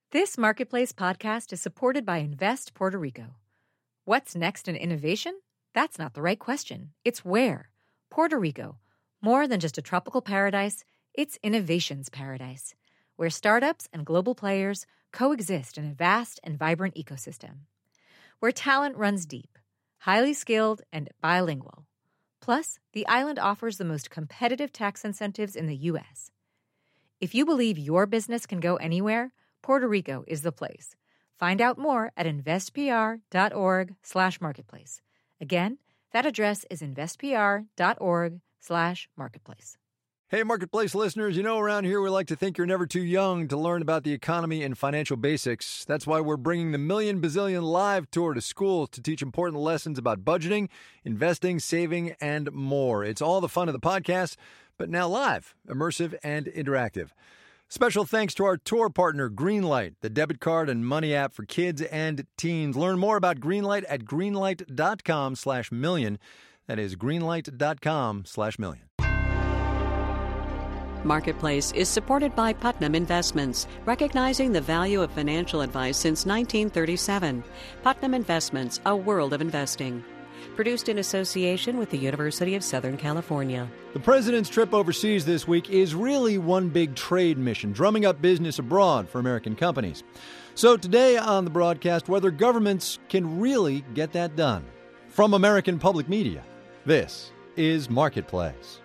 This Marketplace podcast is supported by Invest Puerto Rico. What's next in innovation? That's not the right question. It's where. Puerto Rico. More than just a tropical paradise, it's innovation's paradise, where startups and global players coexist in a vast and vibrant ecosystem. Where talent runs deep, highly skilled, and bilingual. Plus, the island offers the most competitive tax incentives in the U.S. If you believe your business can go anywhere, Puerto Rico is the place. Find out more at investpr.org/marketplace. Again, that address is investpr.org/marketplace. Hey, Marketplace listeners, you know around here we like to think you're never too young to learn about the economy and financial basics. That's why we're bringing the Million Bazillion Live Tour to schools to teach important lessons about budgeting, investing, saving, and more. It's all the fun of the podcast, but now live, immersive, and interactive. Special thanks to our tour partner, Greenlight, the debit card and money app for kids and teens. Learn more about Greenlight at greenlight.com/million. That is greenlight.com/million. Marketplace is supported by Putnam Investments, recognizing the value of financial advice since 1937. Putnam Investments, a world of investing. Produced in association with the University of Southern California. The president's trip overseas this week is really one big trade mission, drumming up business abroad for American companies. So today on the broadcast, whether governments can really get that done. From American Public Media, this is Marketplace.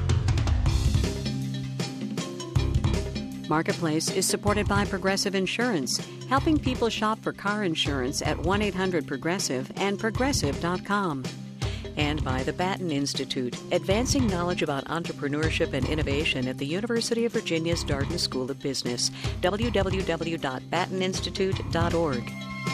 Marketplace is supported by Progressive Insurance, helping people shop for car insurance at 1-800-PROGRESSIVE and Progressive.com. And by the Batten Institute, advancing knowledge about entrepreneurship and innovation at the University of Virginia's Darden School of Business, www.batteninstitute.org.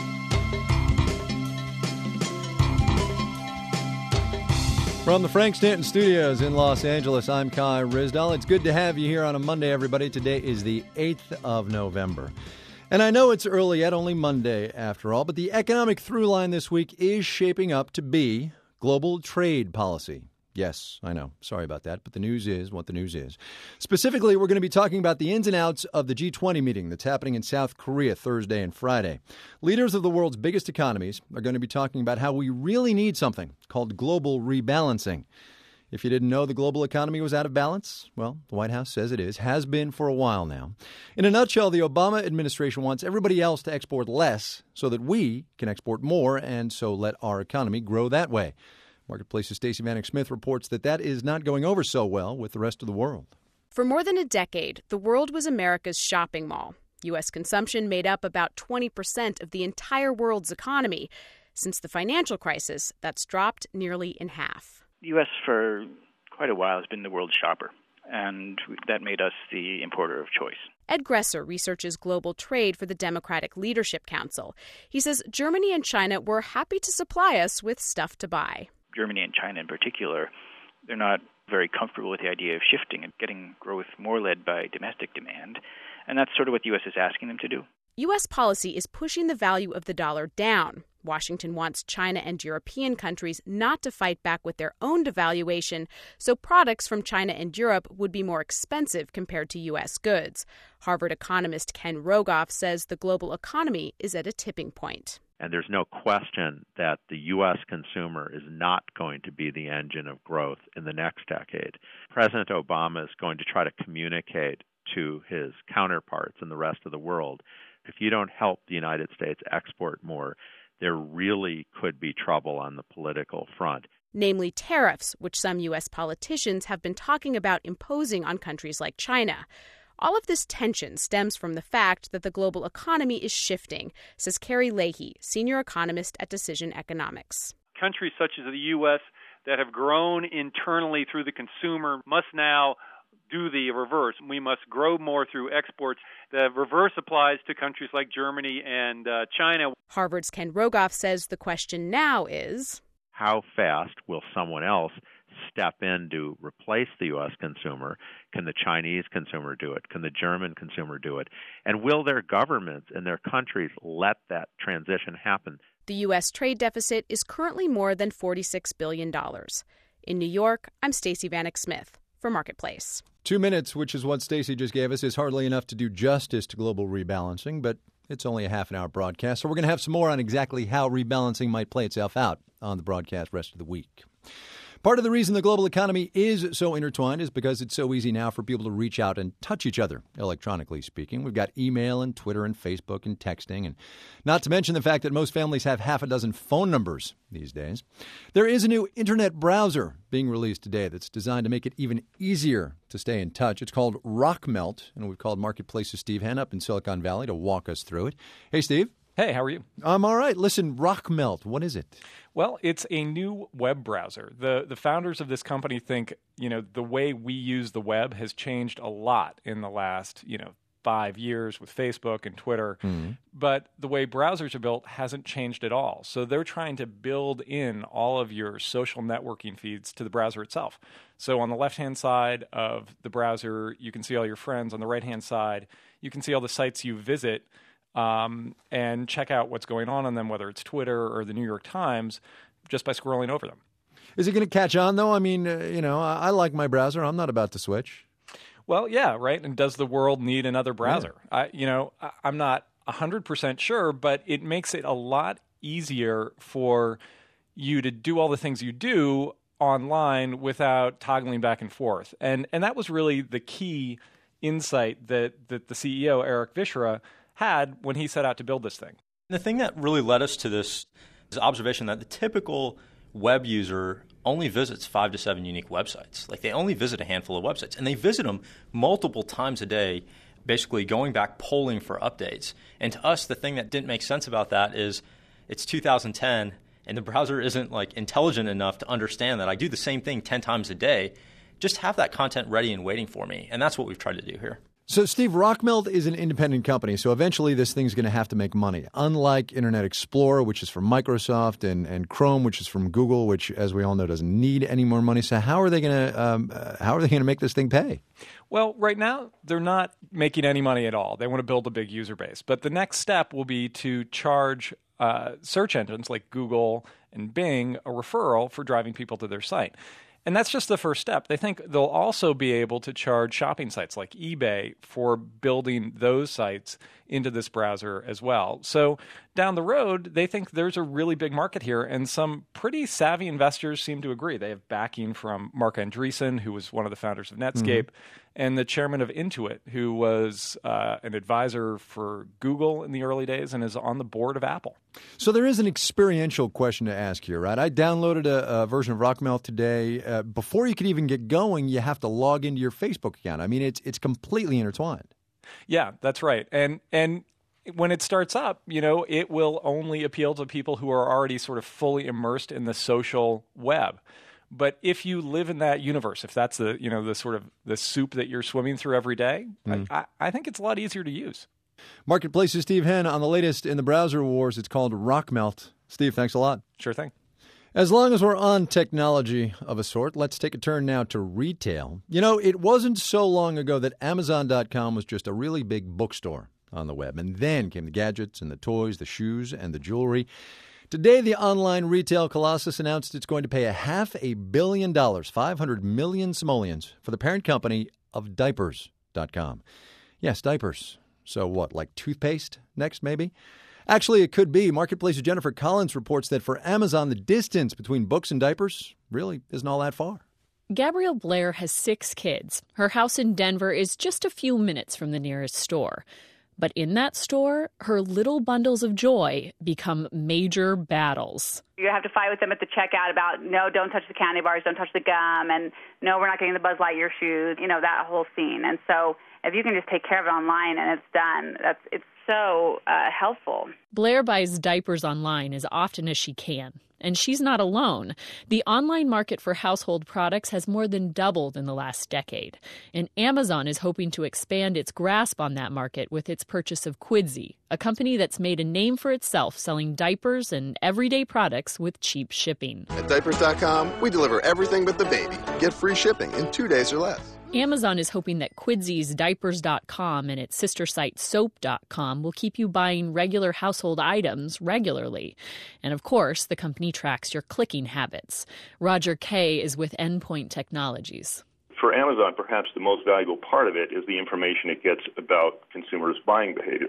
From the Frank Stanton Studios in Los Angeles, I'm Kai Ryssdal. It's good to have you here on a Monday, everybody. Today is the 8th of November. And I know it's early yet, only Monday after all, but the economic through line this week is shaping up to be global trade policy. Yes, I know. Sorry about that, but the news is what the news is. Specifically, we're going to be talking about the ins and outs of the G20 meeting that's happening in South Korea Thursday and Friday. Leaders of the world's biggest economies are going to be talking about how we really need something called global rebalancing. If you didn't know the global economy was out of balance, well, the White House says it is, has been for a while now. In a nutshell, the Obama administration wants everybody else to export less so that we can export more and so let our economy grow that way. Marketplace's Stacey Vanek Smith reports that is not going over so well with the rest of the world. For more than a decade, the world was America's shopping mall. U.S. consumption made up about 20% of the entire world's economy. Since the financial crisis, that's dropped nearly in half. The U.S. for quite a while has been the world's shopper, and that made us the importer of choice. Ed Gresser researches global trade for the Democratic Leadership Council. He says Germany and China were happy to supply us with stuff to buy. Germany and China in particular, they're not very comfortable with the idea of shifting and getting growth more led by domestic demand. And that's sort of what the U.S. is asking them to do. U.S. policy is pushing the value of the dollar down. Washington wants China and European countries not to fight back with their own devaluation, so products from China and Europe would be more expensive compared to U.S. goods. Harvard economist Ken Rogoff says the global economy is at a tipping point. And there's no question that the U.S. consumer is not going to be the engine of growth in the next decade. President Obama is going to try to communicate to his counterparts in the rest of the world, if you don't help the United States export more, there really could be trouble on the political front. Namely tariffs, which some U.S. politicians have been talking about imposing on countries like China. All of this tension stems from the fact that the global economy is shifting, says Carrie Leahy, senior economist at Decision Economics. Countries such as the U.S. that have grown internally through the consumer must now do the reverse. We must grow more through exports. The reverse applies to countries like Germany and China. Harvard's Ken Rogoff says the question now is, how fast will someone else step in to replace the U.S. consumer? Can the Chinese consumer do it? Can the German consumer do it? And will their governments and their countries let that transition happen? The U.S. trade deficit is currently more than $46 billion. In New York, I'm Stacey Vanek Smith for Marketplace. 2 minutes, which is what Stacey just gave us, is hardly enough to do justice to global rebalancing, but It's only a half-an-hour broadcast, so we're going to have some more on exactly how rebalancing might play itself out on the broadcast rest of the week. Part of the reason the global economy is so intertwined is because it's so easy now for people to reach out and touch each other, electronically speaking. We've got email and Twitter and Facebook and texting, and not to mention the fact that most families have half a dozen phone numbers these days. There is a new internet browser being released today that's designed to make it even easier to stay in touch. It's called Rockmelt, and we've called Marketplace's Steve Henn up in Silicon Valley to walk us through it. Hey, Steve. Hey, how are you? I'm all right. Listen, Rockmelt, what is it? Well, it's a new web browser. The founders of this company think, the way we use the web has changed a lot in the last, 5 years with Facebook and Twitter. Mm-hmm. But the way browsers are built hasn't changed at all. So they're trying to build in all of your social networking feeds to the browser itself. So on the left-hand side of the browser, you can see all your friends. On the right-hand side, you can see all the sites you visit. And check out what's going on them, whether it's Twitter or the New York Times, just by scrolling over them. Is it going to catch on, though? I mean, I like my browser. I'm not about to switch. Well, yeah, right. And does the world need another browser? Yeah. I'm not 100% sure, but it makes it a lot easier for you to do all the things you do online without toggling back and forth. And that was really the key insight that the CEO, Eric Vishra, had when he set out to build this thing. The thing that really led us to this is the observation that the typical web user only visits 5 to 7 unique websites. Like, they only visit a handful of websites, and they visit them multiple times a day, basically going back, polling for updates. And to us, the thing that didn't make sense about that is it's 2010, and the browser isn't intelligent enough to understand that I do the same thing 10 times a day. Just have that content ready and waiting for me, and that's what we've tried to do here. So, Steve, Rockmelt is an independent company, so eventually this thing's going to have to make money. Unlike Internet Explorer, which is from Microsoft, and Chrome, which is from Google, which, as we all know, doesn't need any more money. So, how are they going to make this thing pay? Well, right now they're not making any money at all. They want to build a big user base, but the next step will be to charge search engines like Google and Bing a referral for driving people to their site. And that's just the first step. They think they'll also be able to charge shopping sites like eBay for building those sites into this browser as well. So down the road, they think there's a really big market here, and some pretty savvy investors seem to agree. They have backing from Marc Andreessen, who was one of the founders of Netscape, and the chairman of Intuit, who was an advisor for Google in the early days and is on the board of Apple. So there is an experiential question to ask here, right? I downloaded a version of Rockmelt today. Before you can even get going, you have to log into your Facebook account. I mean, it's completely intertwined. Yeah, that's right. And when it starts up, it will only appeal to people who are already sort of fully immersed in the social web. But if you live in that universe, if that's the sort of the soup that you're swimming through every day, I think it's a lot easier to use. Marketplace's Steve Henn on the latest in the browser wars. It's called Rockmelt. Steve, thanks a lot. Sure thing. As long as we're on technology of a sort, let's take a turn now to retail. It wasn't so long ago that Amazon.com was just a really big bookstore on the web. And then came the gadgets and the toys, the shoes, and the jewelry. Today, the online retail colossus announced it's going to pay $500 million, 500 million simoleons, for the parent company of Diapers.com. Yes, diapers. So what, like toothpaste next, maybe? Actually, it could be. Marketplace's Jennifer Collins reports that for Amazon, the distance between books and diapers really isn't all that far. Gabrielle Blair has 6 kids. Her house in Denver is just a few minutes from the nearest store. But in that store, her little bundles of joy become major battles. You have to fight with them at the checkout about, no, don't touch the candy bars, don't touch the gum, and no, we're not getting the Buzz Lightyear shoes, that whole scene. And so if you can just take care of it online and it's done, it's so helpful. Blair buys diapers online as often as she can. And she's not alone. The online market for household products has more than doubled in the last decade. And Amazon is hoping to expand its grasp on that market with its purchase of Quidsy, a company that's made a name for itself selling diapers and everyday products with cheap shipping. At Diapers.com, we deliver everything but the baby. Get free shipping in 2 days or less. Amazon is hoping that Quidsy's Diapers.com and its sister site Soap.com will keep you buying regular household items regularly. And of course, the company tracks your clicking habits. Roger Kay is with Endpoint Technologies. For Amazon, perhaps the most valuable part of it is the information it gets about consumers' buying behavior.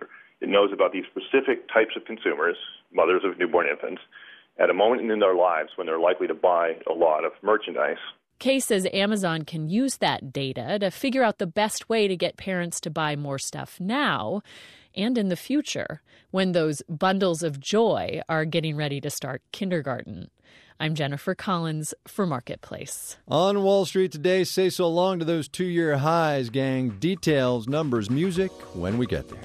It knows about these specific types of consumers, mothers of newborn infants, at a moment in their lives when they're likely to buy a lot of merchandise. Kay says Amazon can use that data to figure out the best way to get parents to buy more stuff now and in the future when those bundles of joy are getting ready to start kindergarten. I'm Jennifer Collins for Marketplace. On Wall Street today, say so long to those 2-year highs, gang. Details, numbers, music when we get there.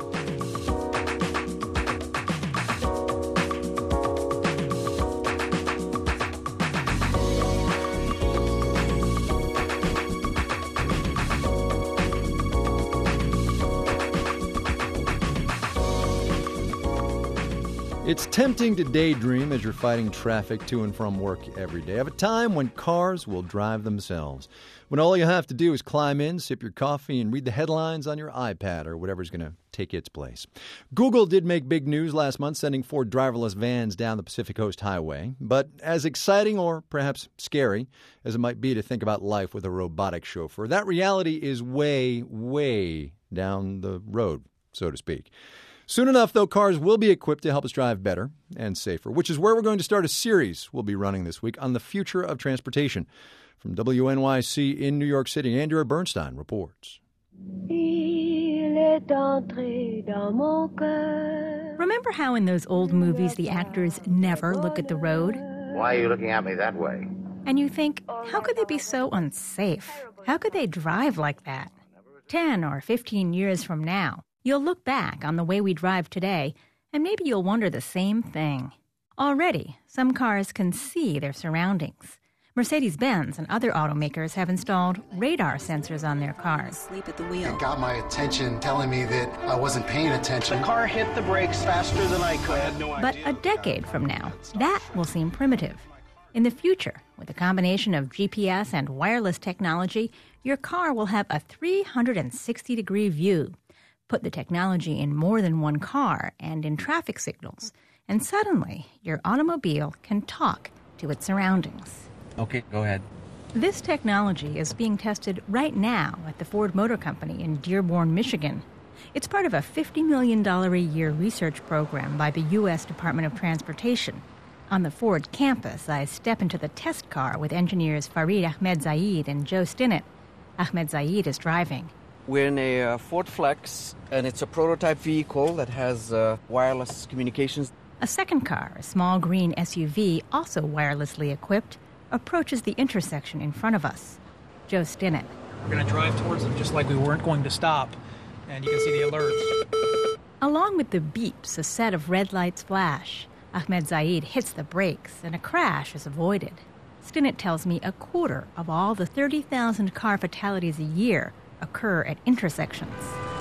It's tempting to daydream as you're fighting traffic to and from work every day of a time when cars will drive themselves. When all you have to do is climb in, sip your coffee, and read the headlines on your iPad or whatever's going to take its place. Google did make big news last month, sending 4 driverless vans down the Pacific Coast Highway. But as exciting or perhaps scary as it might be to think about life with a robotic chauffeur, that reality is way, way down the road, so to speak. Soon enough, though, cars will be equipped to help us drive better and safer, which is where we're going to start a series we'll be running this week on the future of transportation. From WNYC in New York City, Andrea Bernstein reports. Remember how in those old movies the actors never look at the road? Why are you looking at me that way? And you think, how could they be so unsafe? How could they drive like that? 10 or 15 years from now, you'll look back on the way we drive today, and maybe you'll wonder the same thing. Already, some cars can see their surroundings. Mercedes-Benz and other automakers have installed radar sensors on their cars. Sleep at the wheel. It got my attention, telling me that I wasn't paying attention. The car hit the brakes faster than I could. I had no idea. But a decade from now, that will seem primitive. In the future, with a combination of GPS and wireless technology, your car will have a 360-degree view. Put the technology in more than one car and in traffic signals, and suddenly your automobile can talk to its surroundings. Okay, go ahead. This technology is being tested right now at the Ford Motor Company in Dearborn, Michigan. It's part of a $50 million a year research program by the U.S. Department of Transportation. On the Ford campus, I step into the test car with engineers Farid Ahmedzaid and Joe Stinnett. Ahmedzaid is driving. We're in a Ford Flex, and it's a prototype vehicle that has wireless communications. A second car, a small green SUV, also wirelessly equipped, approaches the intersection in front of us. Joe Stinnett. We're going to drive towards them just like we weren't going to stop, and you can see the alerts. Along with the beeps, a set of red lights flash. Ahmedzaid hits the brakes, and a crash is avoided. Stinnett tells me a quarter of all the 30,000 car fatalities a year occur at intersections.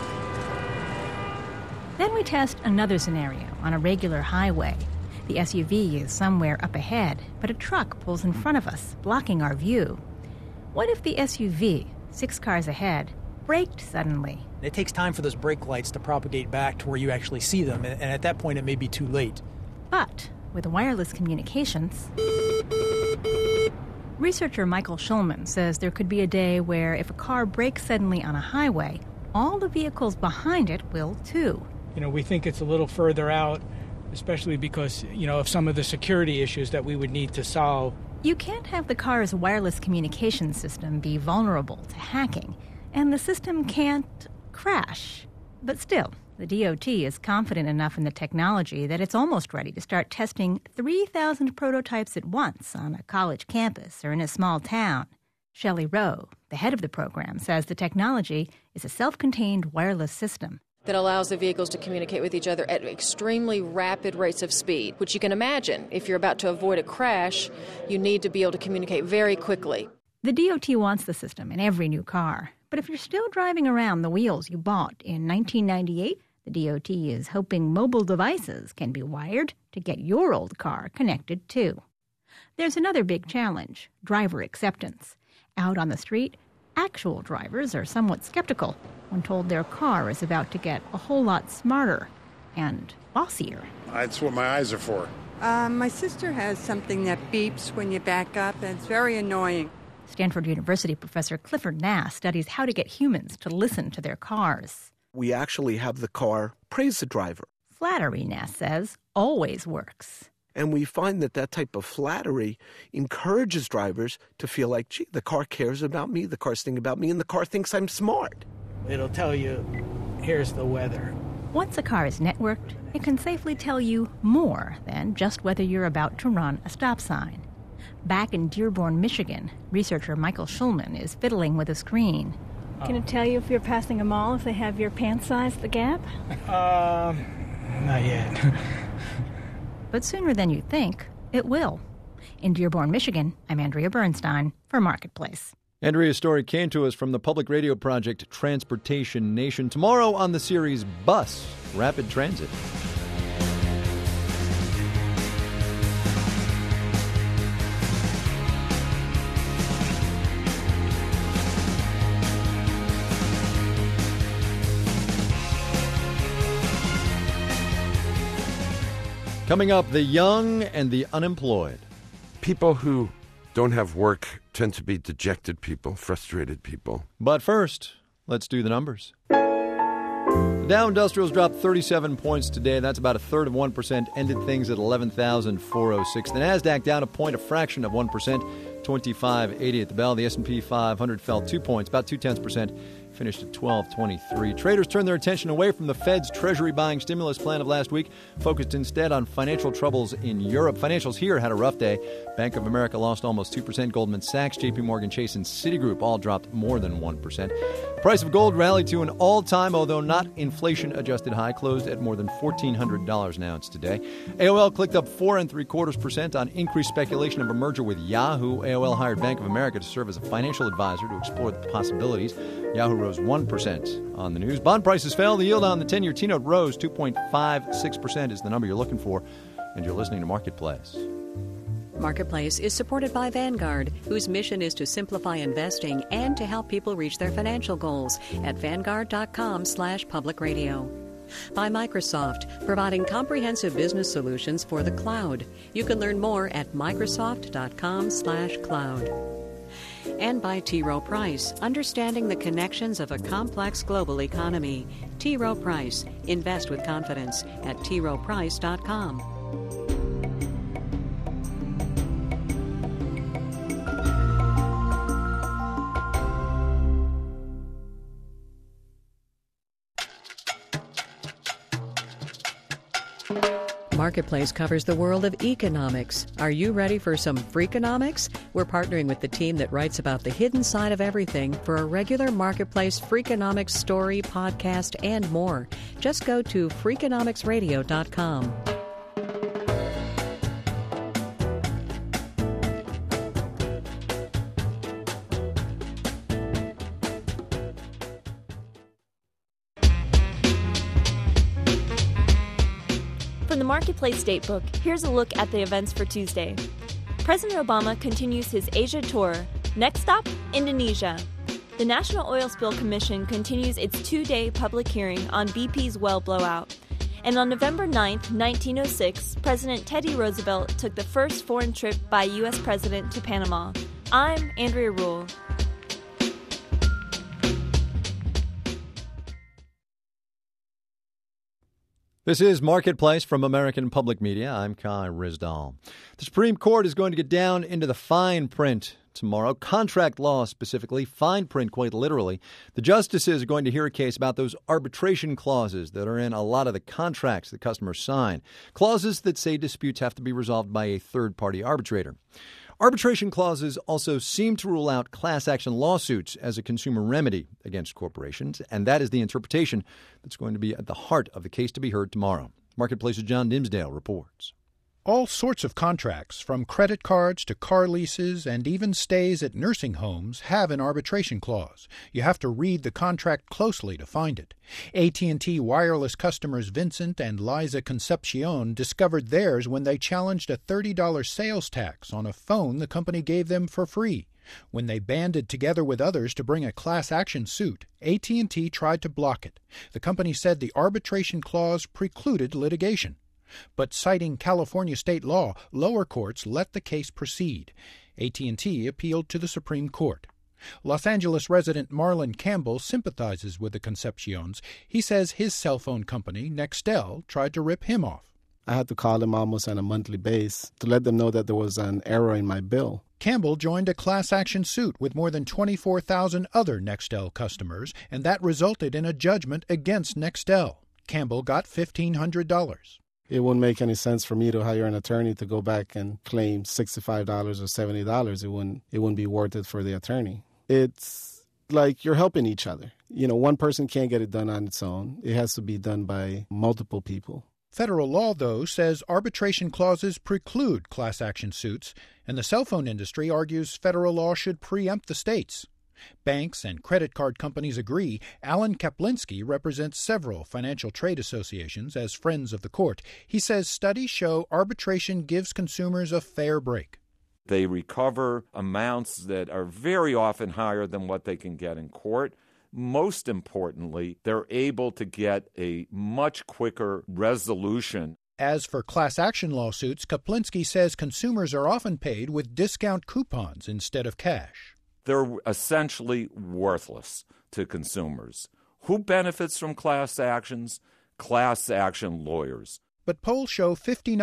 Then we test another scenario on a regular highway. The SUV is somewhere up ahead, but a truck pulls in front of us, blocking our view. What if the SUV, 6 cars ahead, braked suddenly? It takes time for those brake lights to propagate back to where you actually see them, and at that point it may be too late. But with wireless communications, researcher Michael Schulman says there could be a day where if a car brakes suddenly on a highway, all the vehicles behind it will too. We think it's a little further out, especially because, of some of the security issues that we would need to solve. You can't have the car's wireless communication system be vulnerable to hacking, and the system can't crash. But still, the DOT is confident enough in the technology that it's almost ready to start testing 3,000 prototypes at once on a college campus or in a small town. Shelley Rowe, the head of the program, says the technology is a self-contained wireless system that allows the vehicles to communicate with each other at extremely rapid rates of speed, which you can imagine. If you're about to avoid a crash, you need to be able to communicate very quickly. The DOT wants the system in every new car. But if you're still driving around the wheels you bought in 1998, the DOT is hoping mobile devices can be wired to get your old car connected too. There's another big challenge, driver acceptance. Out on the street, actual drivers are somewhat skeptical when told their car is about to get a whole lot smarter and bossier. That's what my eyes are for. My sister has something that beeps when you back up, and it's very annoying. Stanford University professor Clifford Nass studies how to get humans to listen to their cars. We actually have the car praise the driver. Flattery, Ness says, always works. And we find that type of flattery encourages drivers to feel like, gee, the car cares about me, the car's thinking about me, and the car thinks I'm smart. It'll tell you, here's the weather. Once a car is networked, it can safely tell you more than just whether you're about to run a stop sign. Back in Dearborn, Michigan, researcher Michael Schulman is fiddling with a screen. Can it tell you if you're passing a mall if they have your pant size, the gap? Not yet. But sooner than you think, it will. In Dearborn, Michigan, I'm Andrea Bernstein for Marketplace. Andrea's story came to us from the public radio project Transportation Nation. Tomorrow on the series Bus, Rapid Transit. Coming up, the young and the unemployed. People who don't have work tend to be dejected people, frustrated people. But first, let's do the numbers. The Dow Industrials dropped 37 points today. That's about 1/3 of 1%. Ended things at 11,406. The Nasdaq down a point, a fraction of 1%, 2580 at the bell. The S&P 500 fell 2 points, about 0.2%. Finished at 1223. Traders turned their attention away from the Fed's Treasury buying stimulus plan of last week, focused instead on financial troubles in Europe. Financials here had a rough day. Bank of America lost almost 2%. Goldman Sachs, JP Morgan Chase, and Citigroup all dropped more than 1%. The price of gold rallied to an all-time, although not inflation-adjusted high, closed at more than $1,400 an ounce today. AOL clicked up 4.75% on increased speculation of a merger with Yahoo. AOL hired Bank of America to serve as a financial advisor to explore the possibilities. Yahoo rose 1% on the news. Bond prices fell. The yield on the 10-year T-note rose. 2.56% is the number you're looking for. And you're listening to Marketplace. Marketplace is supported by Vanguard, whose mission is to simplify investing and to help people reach their financial goals at Vanguard.com/public radio. By Microsoft, providing comprehensive business solutions for the cloud. You can learn more at Microsoft.com/cloud. And by T. Rowe Price, understanding the connections of a complex global economy. T. Rowe Price, invest with confidence at troweprice.com. Marketplace covers the world of economics. Are you ready for some Freakonomics? We're partnering with the team that writes about the hidden side of everything for a regular Marketplace Freakonomics story, podcast, and more. Just go to Freakonomicsradio.com. From the Marketplace Datebook, here's a look at the events for Tuesday. President Obama continues his Asia tour. Next stop, Indonesia. The National Oil Spill Commission continues its 2-day public hearing on BP's well blowout. And on November 9, 1906, President Teddy Roosevelt took the first foreign trip by a U.S. president to Panama. I'm Andrea Rule. This is Marketplace from American Public Media. I'm Kai Rizdal. The Supreme Court is going to get down into the fine print tomorrow, contract law specifically, fine print quite literally. The justices are going to hear a case about those arbitration clauses that are in a lot of the contracts that customers sign, clauses that say disputes have to be resolved by a third-party arbitrator. Arbitration clauses also seem to rule out class action lawsuits as a consumer remedy against corporations, and that is the interpretation that's going to be at the heart of the case to be heard tomorrow. Marketplace's John Dimsdale reports. All sorts of contracts, from credit cards to car leases and even stays at nursing homes, have an arbitration clause. You have to read the contract closely to find it. AT&T wireless customers Vincent and Liza Concepcion discovered theirs when they challenged a $30 sales tax on a phone the company gave them for free. When they banded together with others to bring a class action suit, AT&T tried to block it. The company said the arbitration clause precluded litigation. But citing California state law, lower courts let the case proceed. AT&T appealed to the Supreme Court. Los Angeles resident Marlon Campbell sympathizes with the Concepcions. He says his cell phone company, Nextel, tried to rip him off. I had to call them almost on a monthly basis to let them know that there was an error in my bill. Campbell joined a class action suit with more than 24,000 other Nextel customers, and that resulted in a judgment against Nextel. Campbell got $1,500. It wouldn't make any sense for me to hire an attorney to go back and claim $65 or $70. It wouldn't be worth it for the attorney. It's like you're helping each other. One person can't get it done on its own. It has to be done by multiple people. Federal law, though, says arbitration clauses preclude class action suits, and the cell phone industry argues federal law should preempt the states. Banks and credit card companies agree. Alan Kaplinsky represents several financial trade associations as friends of the court. He says studies show arbitration gives consumers a fair break. They recover amounts that are very often higher than what they can get in court. Most importantly, they're able to get a much quicker resolution. As for class action lawsuits, Kaplinsky says consumers are often paid with discount coupons instead of cash. They're essentially worthless to consumers. Who benefits from class actions? Class action lawyers. But polls show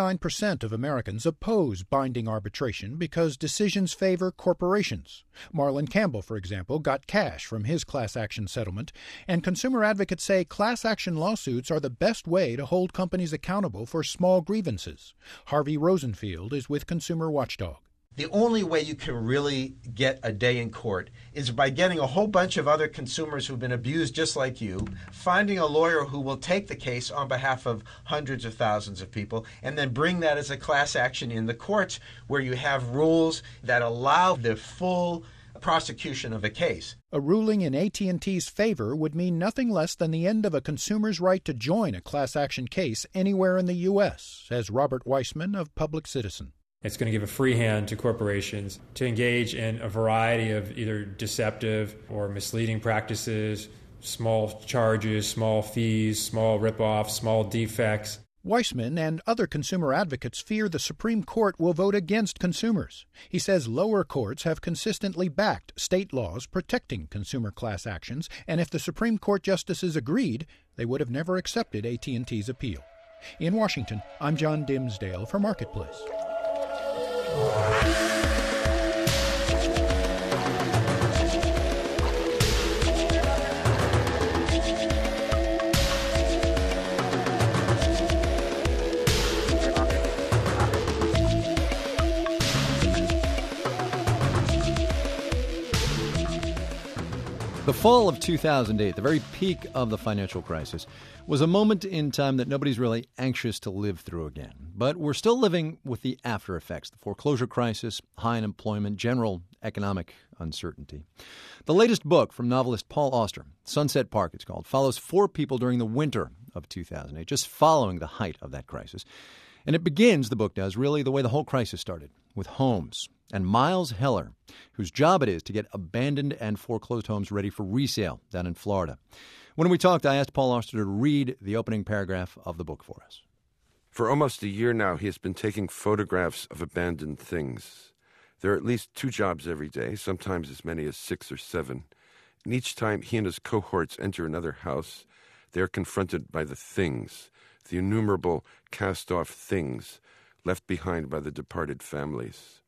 59% of Americans oppose binding arbitration because decisions favor corporations. Marlon Campbell, for example, got cash from his class action settlement, and consumer advocates say class action lawsuits are the best way to hold companies accountable for small grievances. Harvey Rosenfield is with Consumer Watchdog. The only way you can really get a day in court is by getting a whole bunch of other consumers who've been abused just like you, finding a lawyer who will take the case on behalf of hundreds of thousands of people, and then bring that as a class action in the courts where you have rules that allow the full prosecution of a case. A ruling in AT&T's favor would mean nothing less than the end of a consumer's right to join a class action case anywhere in the U.S., says Robert Weissman of Public Citizen. It's going to give a free hand to corporations to engage in a variety of either deceptive or misleading practices, small charges, small fees, small ripoffs, small defects. Weissman and other consumer advocates fear the Supreme Court will vote against consumers. He says lower courts have consistently backed state laws protecting consumer class actions, and if the Supreme Court justices agreed, they would have never accepted AT&T's appeal. In Washington, I'm John Dimsdale for Marketplace. The fall of 2008, the very peak of the financial crisis, was a moment in time that nobody's really anxious to live through again. But we're still living with the after effects, the foreclosure crisis, high unemployment, general economic uncertainty. The latest book from novelist Paul Auster, Sunset Park it's called, follows four people during the winter of 2008, just following the height of that crisis. And it begins, the book does, really the way the whole crisis started, with homes. And Miles Heller, whose job it is to get abandoned and foreclosed homes ready for resale down in Florida. When we talked, I asked Paul Auster to read the opening paragraph of the book for us. For almost a year now, he has been taking photographs of abandoned things. There are at least 2 jobs every day, sometimes as many as 6 or 7. And each time he and his cohorts enter another house, they are confronted by the things, the innumerable cast-off things left behind by the departed families.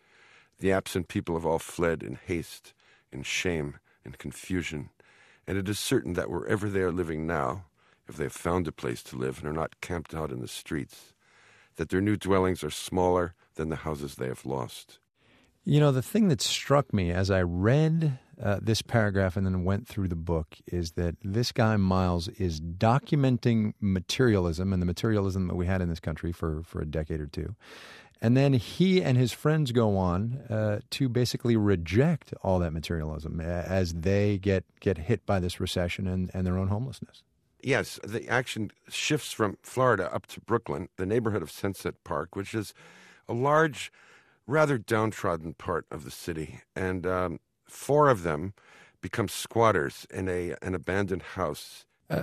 The absent people have all fled in haste, in shame, in confusion, and it is certain that wherever they are living now, if they have found a place to live and are not camped out in the streets, that their new dwellings are smaller than the houses they have lost. You know, the thing that struck me as I read this paragraph and then went through the book is that this guy, Miles, is documenting materialism and the materialism that we had in this country for a decade or two. And then he and his friends go on to basically reject all that materialism as they get hit by this recession and their own homelessness. Yes, the action shifts from Florida up to Brooklyn, the neighborhood of Sunset Park, which is a large, rather downtrodden part of the city. And 4 of them become squatters in an abandoned house.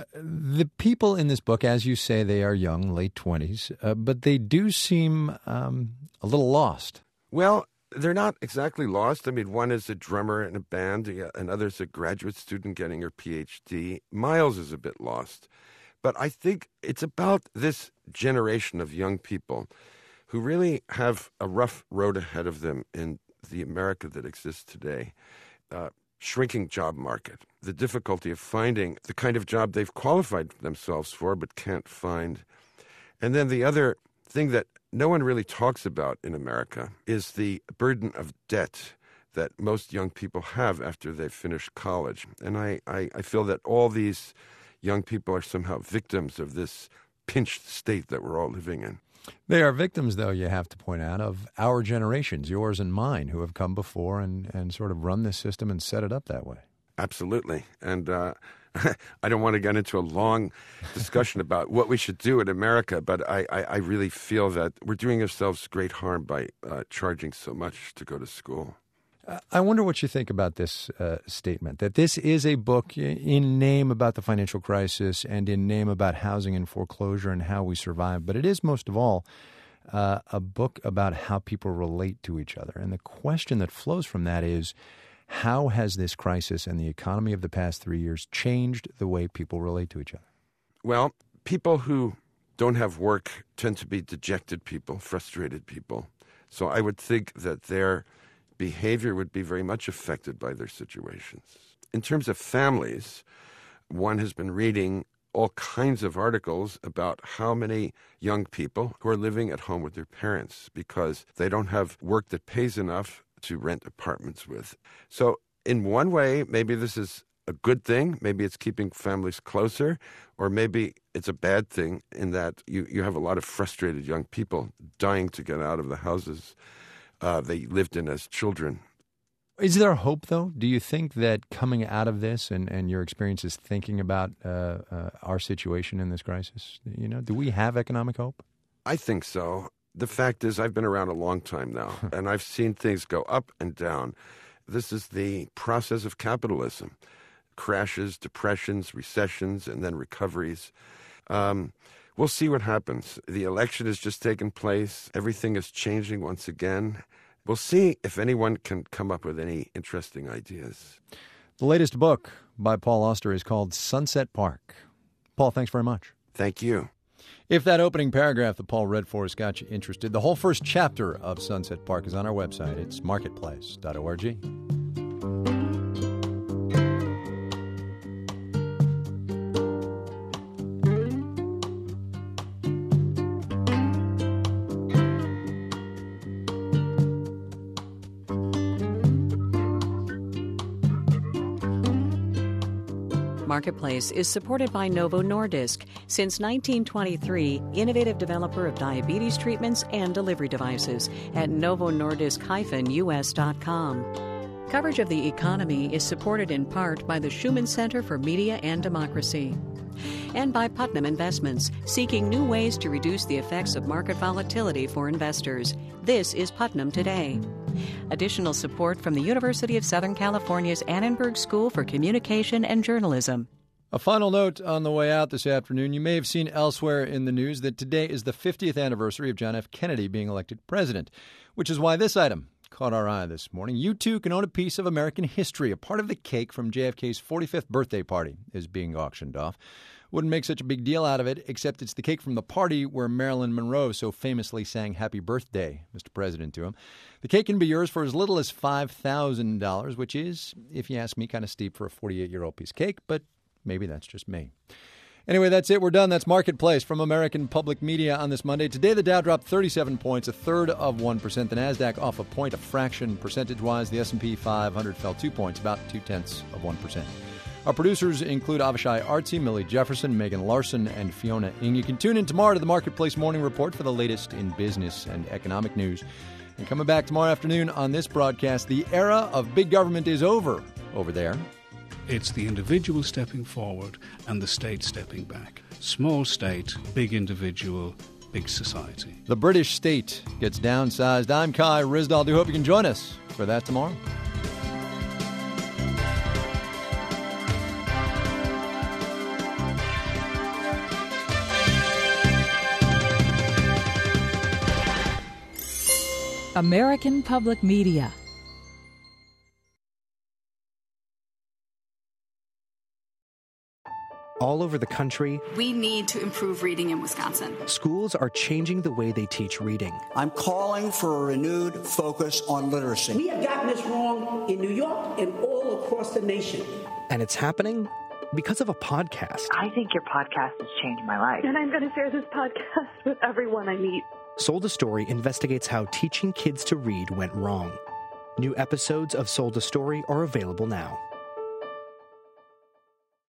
The people in this book, as you say, they are young, late 20s, but they do seem a little lost. Well, They're not exactly lost. I mean, one is a drummer in a band, another's a graduate student getting her PhD. Miles is a bit lost. But I think it's about this generation of young people who really have a rough road ahead of them in the America that exists today. Shrinking job market, the difficulty of finding the kind of job they've qualified themselves for but can't find. And then the other thing that no one really talks about in America is the burden of debt that most young people have after they've finished college. And I feel that all these young people are somehow victims of this pinched state that we're all living in. They are victims, though, you have to point out, of our generations, yours and mine, who have come before and sort of run this system and set it up that way. Absolutely. And I don't want to get into a long discussion about what we should do in America, but I really feel that we're doing ourselves great harm by charging so much to go to school. I wonder what you think about this statement, that this is a book in name about the financial crisis and in name about housing and foreclosure and how we survive. But it is, most of all, a book about how people relate to each other. And the question that flows from that is, how has this crisis and the economy of the past 3 years changed the way people relate to each other? Well, people who don't have work tend to be dejected people, frustrated people. So I would think that their behavior would be very much affected by their situations. In terms of families, one has been reading all kinds of articles about how many young people who are living at home with their parents because they don't have work that pays enough to rent apartments with. So in one way, maybe this is a good thing. Maybe it's keeping families closer, or maybe it's a bad thing in that you have a lot of frustrated young people dying to get out of the houses they lived in as children. Is there hope, though? Do you think that coming out of this and your experiences thinking about our situation in this crisis, do we have economic hope? I think so. The fact is, I've been around a long time now, and I've seen things go up and down. This is the process of capitalism. Crashes, depressions, recessions, and then recoveries. We'll see what happens. The election has just taken place. Everything is changing once again. We'll see if anyone can come up with any interesting ideas. The latest book by Paul Auster is called Sunset Park. Paul, thanks very much. Thank you. If that opening paragraph that Paul read for us got you interested, the whole first chapter of Sunset Park is on our website. It's marketplace.org. Marketplace is supported by Novo Nordisk. Since 1923, innovative developer of diabetes treatments and delivery devices at novonordisk-us.com. Coverage of the economy is supported in part by the Schumann Center for Media and Democracy. And by Putnam Investments, seeking new ways to reduce the effects of market volatility for investors. This is Putnam Today. Additional support from the University of Southern California's Annenberg School for Communication and Journalism. A final note on the way out this afternoon. You may have seen elsewhere in the news that today is the 50th anniversary of John F. Kennedy being elected president, which is why this item caught our eye this morning. You too can own a piece of American history. A part of the cake from JFK's 45th birthday party is being auctioned off. Wouldn't make such a big deal out of it, except it's the cake from the party where Marilyn Monroe so famously sang Happy Birthday, Mr. President, to him. The cake can be yours for as little as $5,000, which is, if you ask me, kind of steep for a 48-year-old piece of cake, but maybe that's just me. Anyway, that's it. We're done. That's Marketplace from American Public Media on this Monday. Today, the Dow dropped 37 points, 1/3%. The NASDAQ off a point, a fraction percentage-wise. The S&P 500 fell 2 points, about 0.2%. Our producers include Avishai Artsy, Millie Jefferson, Megan Larson, and Fiona Ng. You can tune in tomorrow to the Marketplace Morning Report for the latest in business and economic news. And coming back tomorrow afternoon on this broadcast, the era of big government is over there. It's the individual stepping forward and the state stepping back. Small state, big individual, big society. The British state gets downsized. I'm Kai Ryssdal. I do hope you can join us for that tomorrow. American Public Media. All over the country, we need to improve reading in Wisconsin. Schools are changing the way they teach reading. I'm calling for a renewed focus on literacy. We have gotten this wrong in New York and all across the nation. And it's happening because of a podcast. I think your podcast has changed my life. And I'm going to share this podcast with everyone I meet. Sold a Story investigates how teaching kids to read went wrong. New episodes of Sold a Story are available now.